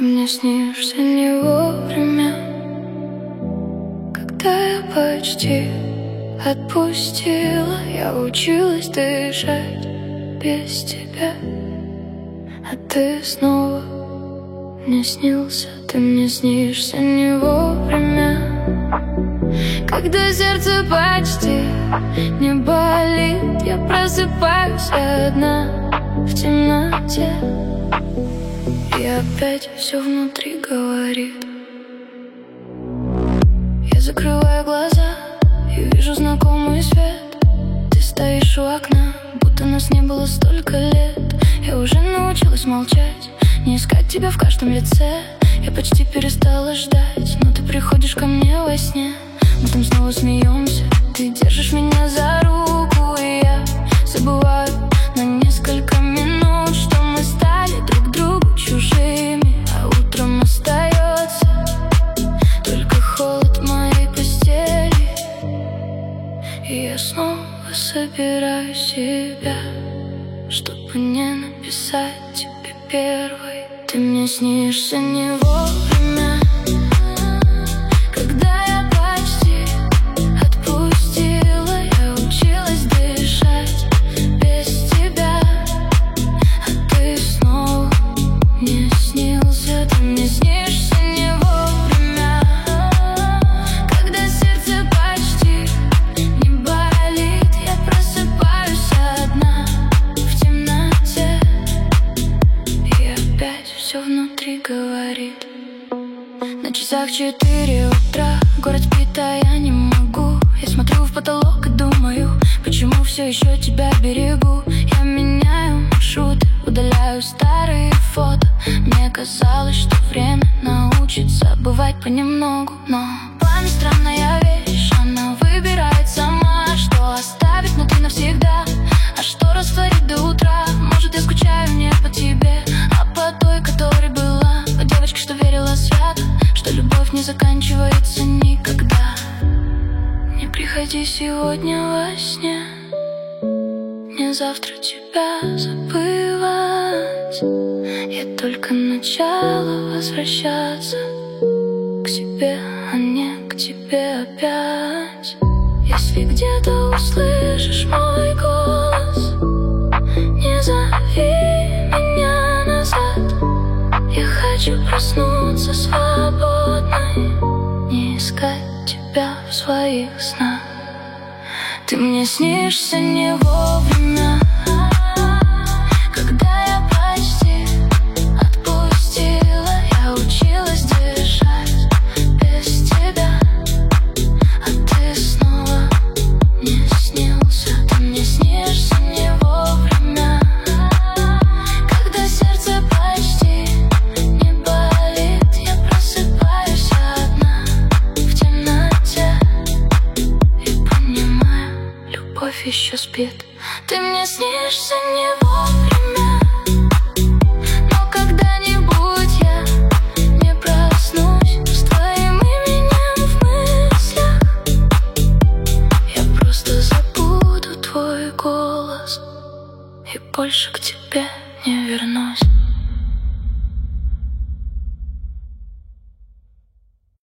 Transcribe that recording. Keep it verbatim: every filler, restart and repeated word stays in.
мне снишься не вовремя, когда я почти отпустила. Я училась дышать без тебя, а ты снова мне снился. Ты мне снишься не вовремя, когда сердце почти не болит. Я просыпаюсь одна в темноте, и опять все внутри говорит. Я закрываю глаза и вижу знакомый свет. Ты стоишь у окна, будто нас не было столько лет. Я уже научилась молчать, не искать тебя в каждом лице. Я почти перестала ждать, но ты приходишь ко мне во сне. Мы там снова смеемся, ты держишь меня за руку, и я забываю на несколько минут, что мы стали друг другу чужими. А утром остается только холод моей постели, и я снова собираю себя, чтобы не написать тебе первой. Ты мне снишься не вовремя, когда я почти отпустила. Я училась дышать без тебя, а ты снова мне снился. Ты мне снишься не вовремя, когда сердце почти не болит. Я просыпаюсь одна в темноте, и опять все внутри говорит. На часах четыре утра, город спит, а я не могу. Я смотрю в потолок и думаю, почему все еще тебя берегу. Я меняю маршруты, удаляю старые фото. Мне казалось, что время научит забывать понемногу, но память странная вещь, она выбирает сама, что оставить внутри навсегда, а что растворить до утра. Может, я скучаю не по тебе, а по той, которой была, по девочке, что верила свято, что любовь не заканчивается никогда. Не приходи сегодня во сне, мне завтра тебя забывать. Я только начала возвращаться к себе, а не к тебе опять. Если где-то услышишь мой голос, не зови меня назад. Я хочу проснуться свободной, не искать тебя в своих снах. Ты мне снишься не вовремя, когда я почти отпустила. Я училась дышать без тебя, а ты снова мне снился. Ты мне снишься не вовремя, когда сердце почти не болит. Я просыпаюсь одна в темноте и понимаю, любовь еще спит. Ты мне снишься не вовремя, но когда-нибудь я не проснусь с твоим именем в мыслях. Я просто забуду твой голос и больше к тебе не вернусь.